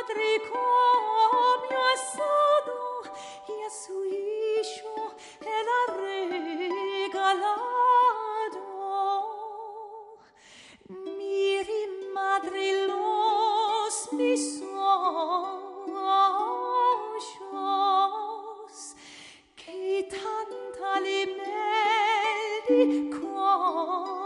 matricomio assodo y a su hijo él ha regalado. Miri madre los mis ojos que tanta li meldi